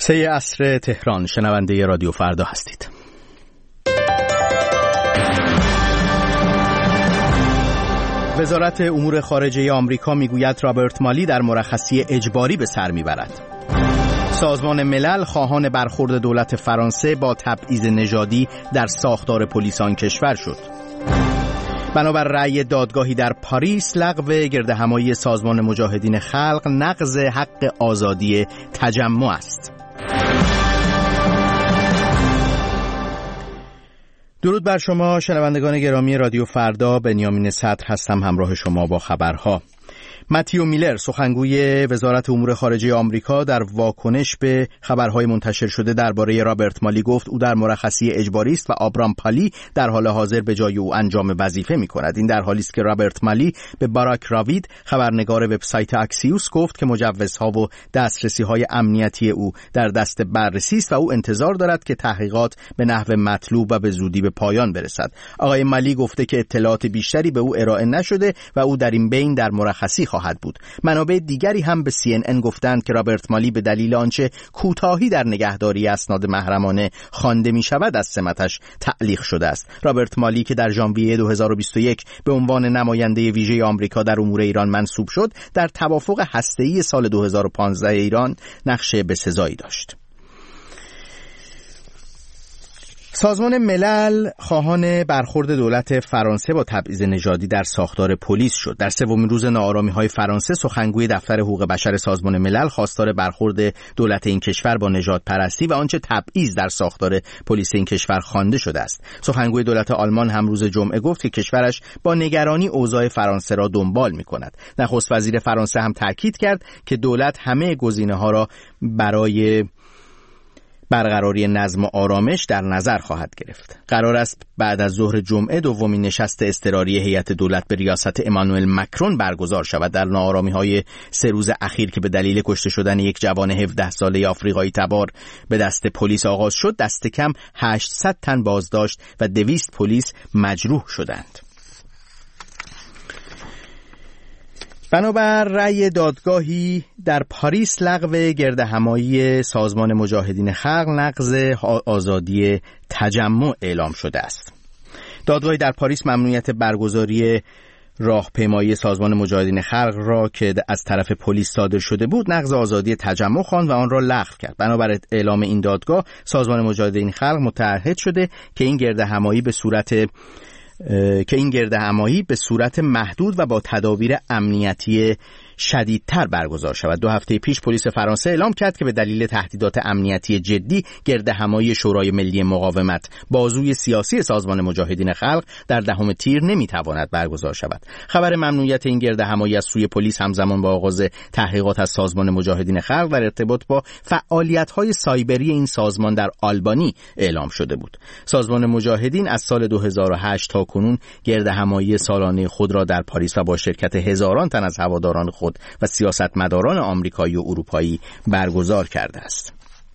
3 عصر تهران، شنونده رادیو فردا هستید. وزارت امور خارجه آمریکا میگوید رابرت مالی در مرخصی اجباری به سر میبرد. سازمان ملل خواهان برخورد دولت فرانسه با تبعیض نژادی در ساختار پلیس آن کشور شد. بنابر رأی دادگاهی در پاریس، لغو گردهمایی سازمان مجاهدین خلق نقض حق آزادی تجمع است. درود بر شما شنوندگان گرامی رادیو فردا، بنیامین صدر هستم همراه شما با خبرها. متیو میلر، سخنگوی وزارت امور خارجه آمریکا، در واکنش به خبرهای منتشر شده درباره رابرت مالی گفت او در مرخصی اجباری است و آبرام پالی در حال حاضر به جای او انجام وظیفه می‌کند. این در حالی است که رابرت مالی به باراک راوید، خبرنگار وبسایت اکسیوس، گفت که مجوزها و دسترسی‌های امنیتی او در دست بررسی است و او انتظار دارد که تحقیقات به نحو مطلوب و به زودی به پایان برسد. آقای مالی گفته که اطلاعات بیشتری به او ارائه نشده و او در این بین در مرخصی خواهد بود. منابع دیگری هم به CNN گفتند که رابرت مالی به دلیل آنچه کوتاهی در نگهداری اسناد محرمانه خوانده می شود از سمتش تعلیق شده است. رابرت مالی که در ژانویه 2021 به عنوان نماینده ویژه آمریکا در امور ایران منصوب شد، در توافق هسته‌ای سال 2015 ایران نقش بسزایی داشت. سازمان ملل خواهان برخورد دولت فرانسه با تبعیض نژادی در ساختار پلیس شد. در سومین روز ناآرامی‌های فرانسه، سخنگوی دفتر حقوق بشر سازمان ملل خواستار برخورد دولت این کشور با نژادپرستی و آنچه تبعیض در ساختار پلیس این کشور خوانده شده است. سخنگوی دولت آلمان هم روز جمعه گفت که کشورش با نگرانی اوضاع فرانسه را دنبال می‌کند. نخست وزیر فرانسه هم تاکید کرد که دولت همه گزینه‌ها را برای برقراری نظم و آرامش در نظر خواهد گرفت. قرار است بعد از ظهر جمعه دومین نشست اضطراری هیئت دولت به ریاست امانوئل مکرون برگزار شود. در ناآرامی‌های 3 روز اخیر که به دلیل کشته شدن یک جوان 17 ساله آفریقایی تبار به دست پلیس آغاز شد، دست کم 800 تن بازداشت و 200 پلیس مجروح شدند. بنابر رأی دادگاهی در پاریس، لغو گردهمایی سازمان مجاهدین خلق نقض آزادی تجمع اعلام شده است. دادگاهی در پاریس ممنوعیت برگزاری راهپیمایی سازمان مجاهدین خلق را که از طرف پلیس صادر شده بود نقض آزادی تجمع خواند و آن را لغو کرد. بنابر اعلام این دادگاه، سازمان مجاهدین خلق متعهد شده که این گردهمایی به صورت محدود و با تدابیر امنیتی شدیدتر برگزار شود. 2 هفته پیش پلیس فرانسه اعلام کرد که به دلیل تهدیدات امنیتی جدی، گردهمایی شورای ملی مقاومت، بازوی سیاسی سازمان مجاهدین خلق، در 10 تیر نمیتواند برگزار شود. خبر ممنوعیت این گردهمایی از سوی پلیس همزمان با آغاز تحقیقات از سازمان مجاهدین خلق در ارتباط با فعالیت‌های سایبری این سازمان در آلبانی اعلام شده بود. سازمان مجاهدین از سال 2008 تا کنون گردهمایی سالانه خود را در پاریس و با شرکت هزاران تن از هواداران خود و سیاستمداران آمریکایی و اروپایی برگزار کرده است.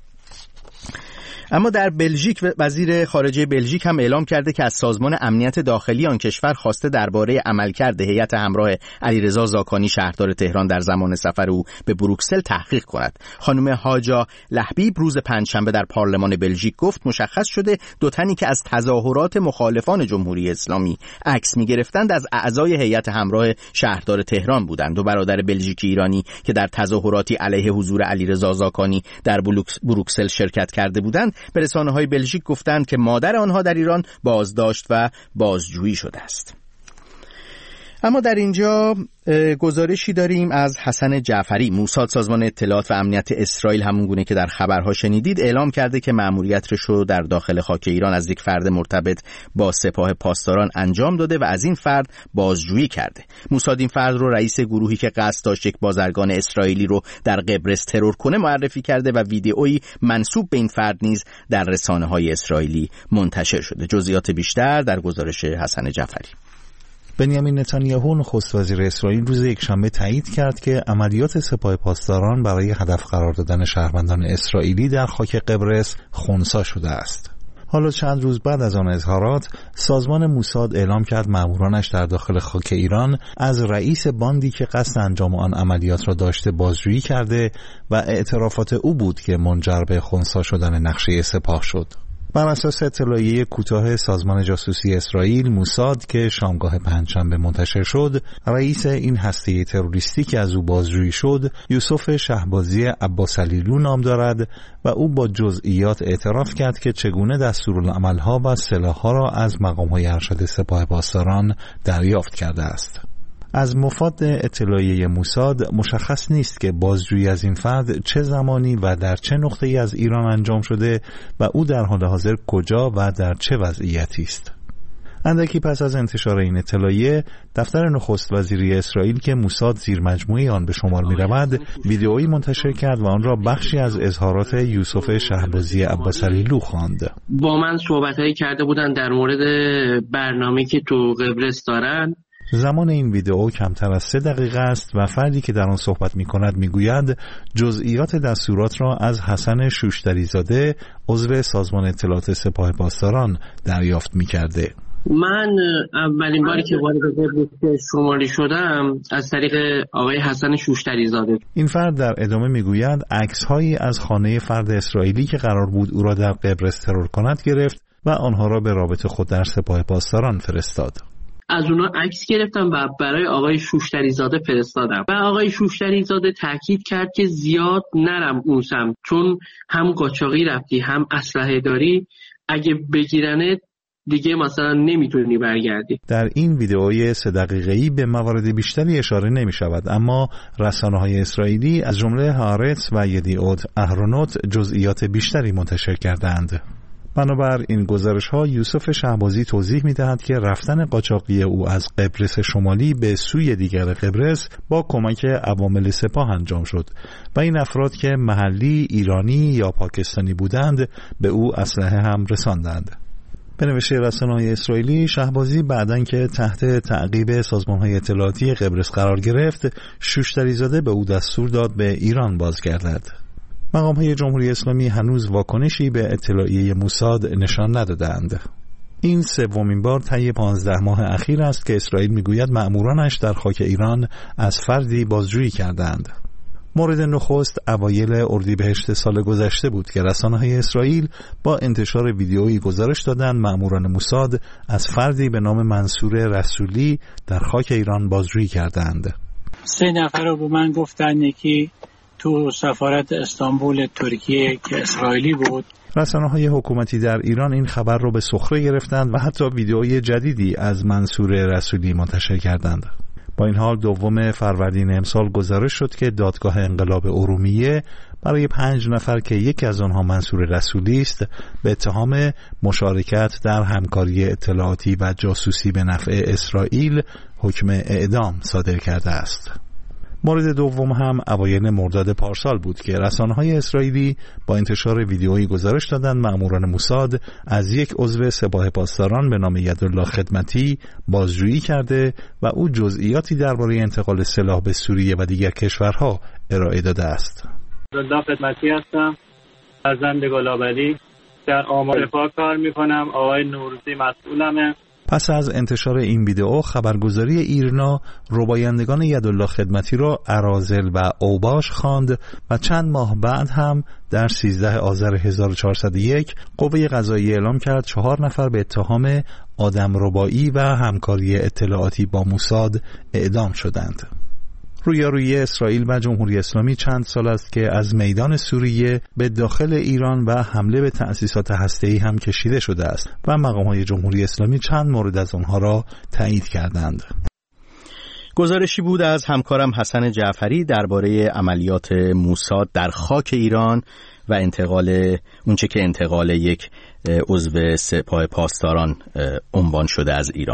اما در بلژیک، وزیر خارجه بلژیک هم اعلام کرده که از سازمان امنیت داخلی آن کشور خواسته درباره عملکرد هیئت همراه علیرضا زاکانی شهردار تهران در زمان سفر او به بروکسل تحقیق کند. خانم هاجا لحبیب روز پنجشنبه در پارلمان بلژیک گفت مشخص شده 2 تنی که از تظاهرات مخالفان جمهوری اسلامی عکس می‌گرفتند از اعضای هیئت همراه شهردار تهران بودند. 2 برادر بلژیکی ایرانی که در تظاهراتی علیه حضور علیرضا زاکانی در بروکسل شرکت کرده بودند به رسانه‌های بلژیک گفتند که مادر آنها در ایران بازداشت و بازجویی شده است. اما در اینجا گزارشی داریم از حسن جعفری. موساد، سازمان اطلاعات و امنیت اسرائیل، همونگونه که در خبرها شنیدید، اعلام کرده که مأموریتش رو در داخل خاک ایران از یک فرد مرتبط با سپاه پاسداران انجام داده و از این فرد بازجویی کرده. موساد این فرد رو رئیس گروهی که قصد داشت یک بازرگان اسرائیلی رو در قبرس ترور کنه معرفی کرده و ویدئویی منسوب به این فرد نیز در رسانه‌های اسرائیلی منتشر شده. جزئیات بیشتر در گزارش حسن جعفری. بنیامین نتانیاهو، نخست وزیر اسرائیل، روز یکشنبه تایید کرد که عملیات سپاه پاسداران برای هدف قرار دادن شهروندان اسرائیلی در خاک قبرس خنثی شده است. حالا چند روز بعد از آن اظهارات، سازمان موساد اعلام کرد مامورانش در داخل خاک ایران از رئیس باندی که قصد انجام آن عملیات را داشته بازجویی کرده و اعترافات او بود که منجر به خنثی شدن نقشه سپاه شد. بر اساس اطلاعیه کوتاه سازمان جاسوسی اسرائیل موساد که شامگاه پنجشنبه منتشر شد، رئیس این هسته تروریستی که از او بازجویی شد یوسف شهبازی عباسعلیلو نام دارد و او با جزئیات اعتراف کرد که چگونه دستورالعمل‌ها و سلاح‌ها را از مقام‌های ارشد سپاه پاسداران دریافت کرده است. از مفاد اطلاعیه موساد مشخص نیست که بازجویی از این فرد چه زمانی و در چه نقطه‌ای از ایران انجام شده و او در حال حاضر کجا و در چه وضعیتی است. اندکی پس از انتشار این اطلاعیه، دفتر نخست وزیری اسرائیل که موساد زیر مجموعه آن به شمار می‌رود، ویدئویی منتشر کرد و آن را بخشی از اظهارات یوسف شهبازی عباسعلیلو خواند. با من صحبت‌هایی کرده بودن در مورد برنامه‌ای که تو قبرس دارن. زمان این ویدئو کمتر از 3 دقیقه است و فردی که در آن صحبت می‌کند می‌گوید جزئیات دستورات را از حسن شوشتریزاده عضو سازمان اطلاعات سپاه پاسداران دریافت می‌کرده. من اولین باری که وارد قبرس شمالی شدم از طریق آقای حسن شوشتریزاده. این فرد در ادامه می‌گوید عکس‌هایی از خانه فرد اسرائیلی که قرار بود او را در قبرس ترور کند گرفت و آنها را به رابط خود در سپاه پاسداران فرستاد. از اونا عکس گرفتم و برای آقای شوشتریزاده فرستادم و آقای شوشتریزاده تاکید کرد که زیاد نرم اون سمت، چون هم قاچاقی رفتی هم اسلحه داری، اگه بگیرنت دیگه مثلا نمیتونی برگردی. در این ویدئوی 3 دقیقه‌ای به موارد بیشتری اشاره نمی شود، اما رسانه‌های اسرائیلی از جمله هارتس و یدیعوت اهرونوت جزئیات بیشتری منتشر کردند. بنابر این گزارش‌ها یوسف شهبازی توضیح می‌دهد که رفتن قاچاقی او از قبرس شمالی به سوی دیگر قبرس با کمک عوامل سپاه انجام شد و این افراد که محلی، ایرانی یا پاکستانی بودند به او اسلحه هم رساندند. به نوشته رسانه‌های اسرائیلی، شهبازی بعداً که تحت تعقیب سازمان‌های اطلاعاتی قبرس قرار گرفت، شوشتریزاده به او دستور داد به ایران بازگردد. مقام‌های جمهوری اسلامی هنوز واکنشی به اطلاعیه موساد نشان ندادند. این 3مین بار طی 15 ماه اخیر است که اسرائیل میگوید مأمورانش در خاک ایران از فردی بازجویی کردند. مورد نخست اوایل اردیبهشت سال گذشته بود که رسانه‌های اسرائیل با انتشار ویدئویی گزارش دادند مأموران موساد از فردی به نام منصور رسولی در خاک ایران بازجویی کردند. 3 نفر رو به من گفتن، یکی تو سفارت استانبول ترکیه که اسرائیلی بود. رسانه‌های حکومتی در ایران این خبر رو به سخره گرفتند و حتی ویدئوی جدیدی از منصور رسولی منتشر کردند. با این حال 2 فروردین امسال گزارش شد که دادگاه انقلاب ارومیه برای 5 نفر که یکی از آنها منصور رسولی است به اتهام مشارکت در همکاری اطلاعاتی و جاسوسی به نفع اسرائیل حکم اعدام صادر کرده است. مورد دوم هم اوایل مرداد پارسال بود که رسانه‌های اسرائیلی با انتشار ویدئویی گزارش دادند مأموران موساد از یک عضو سپاه پاسداران به نام یدالله خدمتی بازجویی کرده و او جزئیاتی درباره انتقال سلاح به سوریه و دیگر کشورها ارائه داده است. یدالله خدمتی هستم، فرزند گلابری، در آمار دفاع کار می‌کنم. آقای نوروزی مسئولمه. پس از انتشار این ویدئو، خبرگزاری ایرنا ربایندگان یدالله خدمتی را اراذل و اوباش خواند و چند ماه بعد هم در 13 آذر 1401 قوه قضاییه اعلام کرد 4 نفر به اتهام آدمربایی و همکاری اطلاعاتی با موساد اعدام شدند. رویارویی اسرائیل و جمهوری اسلامی چند سال است که از میدان سوریه به داخل ایران و حمله به تأسیسات هسته‌ای هم کشیده شده است و مقام‌های جمهوری اسلامی چند مورد از آنها را تایید کردند. گزارشی بود از همکارم حسن جعفری درباره عملیات موساد در خاک ایران و انتقال اونچه که انتقال یک عضو سپاه پاسداران عنوان شده از ایران.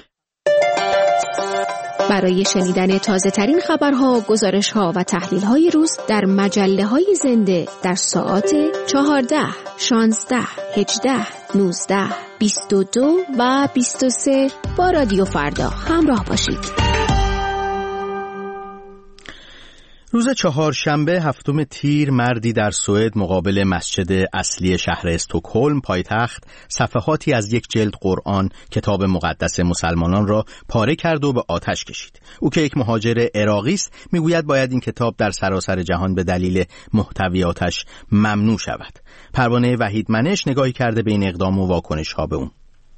برای شنیدن تازه ترین خبرها، گزارشها و تحلیل های روز در مجله های زنده در ساعات 14، 16، 18، 19، 22 و 23 با رادیو فردا همراه باشید. روز چهارشنبه هفتم تیر مردی در سوئد مقابل مسجد اصلی شهر استکهلم پایتخت صفحاتی از یک جلد قرآن کتاب مقدس مسلمانان را پاره کرد و به آتش کشید. او که یک مهاجر عراقی است میگوید باید این کتاب در سراسر جهان به دلیل محتویاتش ممنوع شود. پروانه وحید منش نگاهی کرده به این اقدام و واکنش ها به اون.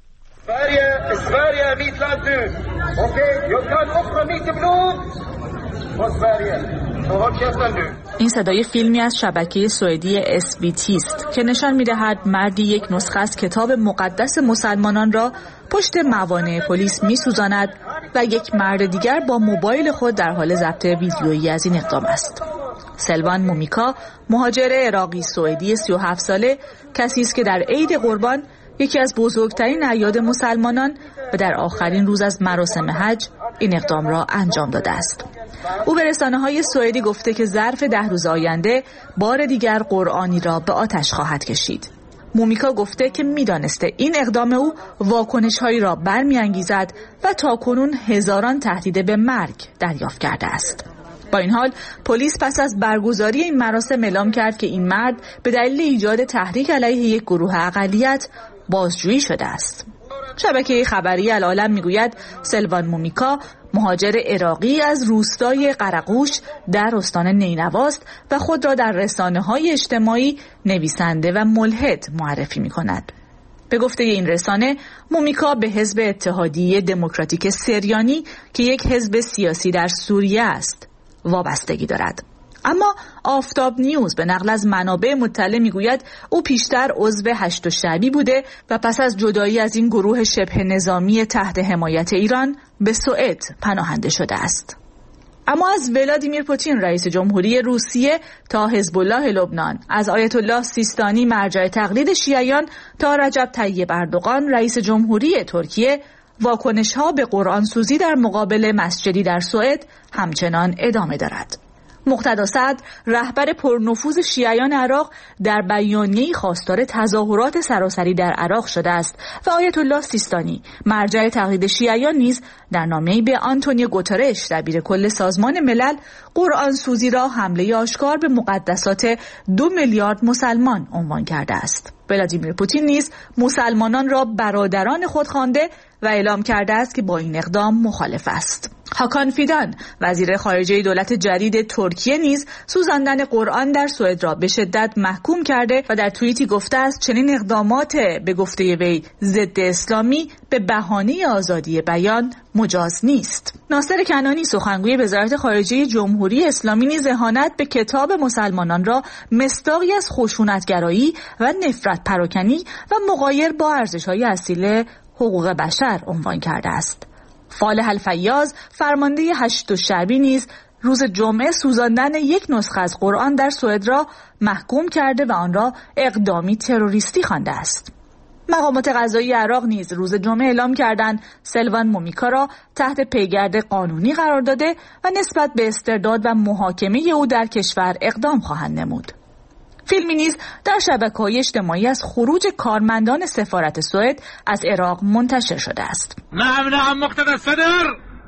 این صدای فیلمی از شبکه سوئدی SVT است که نشان می‌دهد مردی یک نسخه از کتاب مقدس مسلمانان را پشت موانع پلیس می‌سوزاند و یک مرد دیگر با موبایل خود در حال ضبط ویدیویی از این اقدام است. سلوان مومیکا، مهاجر عراقی سوئدی 37 ساله، کسی است که در عید قربان، یکی از بزرگترین اعیاد مسلمانان و در آخرین روز از مراسم حج، این اقدام را انجام داده است. او به رسانه‌های سوئدی گفته که ظرف 10 روز آینده بار دیگر قرآنی را به آتش خواهد کشید. مومیکا گفته که می‌دانسته این اقدام او واکنش‌هایی را برمی‌انگیزد و تاکنون هزاران تهدید به مرگ دریافت کرده است. با این حال پلیس پس از برگزاری این مراسم اعلام کرد که این مرد به دلیل ایجاد تحریک علیه یک گروه اقلیت بازجویی شده است. شبکه خبری العالم میگوید سلوان مومیکا مهاجر عراقی از روستای قرقوش در استان نینوا است و خود را در رسانه‌های اجتماعی نویسنده و ملحد معرفی می‌کند. به گفته این رسانه، مومیکا به حزب اتحادیه دموکراتیک سریانی که یک حزب سیاسی در سوریه است وابستگی دارد. اما آفتاب نیوز به نقل از منابع مطلع میگوید او پیشتر عضو هشت شعبی بوده و پس از جدایی از این گروه شبه نظامی تحت حمایت ایران به سوئد پناهنده شده است. اما از ولادیمیر پوتین رئیس جمهوری روسیه تا حزب الله لبنان، از آیت الله سیستانی مرجع تقلید شیعیان تا رجب طیب اردوغان رئیس جمهوری ترکیه، واکنش‌ها به قرآن سوزی در مقابل مسجدی در سوئد همچنان ادامه دارد. مقتدا صدر، رهبر پرنفوذ شیعیان عراق، در بیانیه‌ای خواستار تظاهرات سراسری در عراق شده است و آیت الله سیستانی، مرجع تقلید شیعیان نیز در نامه‌ای به آنتونیو گوترش، دبیر کل سازمان ملل، قرآن سوزی را حمله آشکار به مقدسات 2 میلیارد مسلمان عنوان کرده است. ولادیمیر پوتین نیز مسلمانان را برادران خود خوانده و اعلام کرده است که با این اقدام مخالف است. هاکان فیدان، وزیر خارجه دولت جدید ترکیه، نیز سوزاندن قرآن در سوئد را به شدت محکوم کرده و در توییتی گفته است چنین اقدامات به گفته وی ضد اسلامی به بهانه آزادی بیان مجاز نیست. ناصر کنانی، سخنگوی وزارت خارجه جمهوری اسلامی، نیز اهانت به کتاب مسلمانان را مصداقی از خشونتگرایی و نفرت پراکنی و مغایر با ارزش‌های اصیل حقوق بشر عنوان کرده است. فالح الفیاض، فرمانده هشت شعبی، نیز روز جمعه سوزاندن یک نسخه از قرآن در سوئد را محکوم کرده و آن را اقدامی تروریستی خوانده است. مقامات قضایی عراق نیز روز جمعه اعلام کردند سلوان مومیکا را تحت پیگرد قانونی قرار داده و نسبت به استرداد و محاکمه او در کشور اقدام خواهند نمود. فیلمی نیز در شبکه‌های اجتماعی از خروج کارمندان سفارت سوئد از عراق منتشر شده است. نعم مقتدى الصدر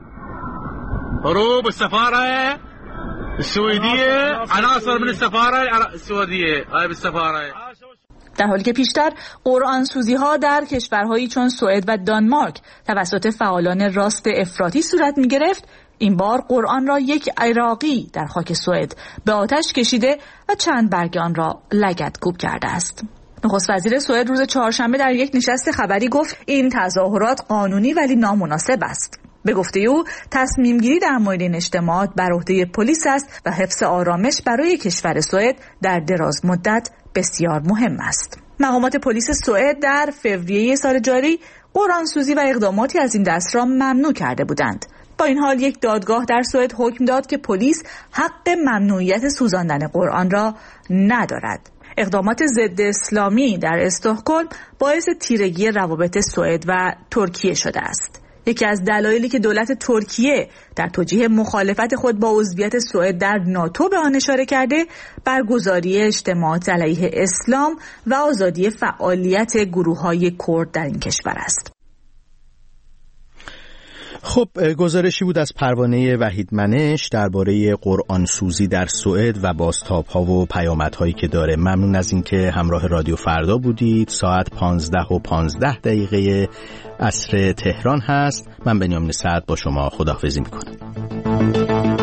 هروب السفارة السويدية عناصر من السفارة السويدية هاي بالسفارة. در حالی که پیشتر قرآن سوزی ها در کشورهایی چون سوئد و دانمارک توسط فعالان راست افراطی صورت می گرفت، این بار قرآن را یک عراقی در خاک سوئد به آتش کشیده و چند برگ آن را لگدکوب کرده است. نخست وزیر سوئد روز چهارشنبه در یک نشست خبری گفت این تظاهرات قانونی ولی نامناسب است. به گفته او تصمیم گیری در مورد این اجتماعات بر عهده پلیس است و حفظ آرامش برای کشور سوئد در دراز مدت بسیار مهم است. مقامات پلیس سوئد در فوریه سال جاری قرآن سوزی و اقداماتی از این دست را ممنوع کرده بودند. با این حال یک دادگاه در سوئد حکم داد که پلیس حق ممنوعیت سوزاندن قرآن را ندارد. اقدامات ضد اسلامی در استکهلم باعث تیرگی روابط سوئد و ترکیه شده است. یکی از دلایلی که دولت ترکیه در توجیه مخالفت خود با عضویت سوئد در ناتو به آن اشاره کرده، برگزاری اجتماعات علیه اسلام و آزادی فعالیت گروه‌های کرد در این کشور است. خب گزارشی بود از پروانه وحیدمنش درباره قرآن سوزی در سوئد و بازتاب‌ها و پیامدهایی که داره. ممنون از اینکه همراه رادیو فردا بودید. ساعت 15:15 عصر تهران هست. من بنیامین سعد با شما خداحافظی میکنم.